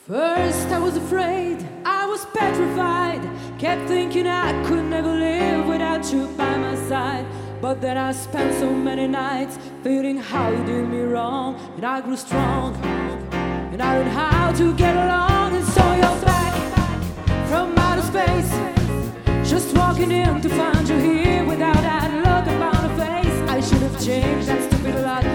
First I was afraid, I was petrified. Kept thinking I could never live without you by my side. But then I spent so many nights feeling how you did me wrong. And I grew strong, and I learned how to get along. And so you're back from outer space, just walking in to find you here without that look upon her face. I should have changed that stupid lie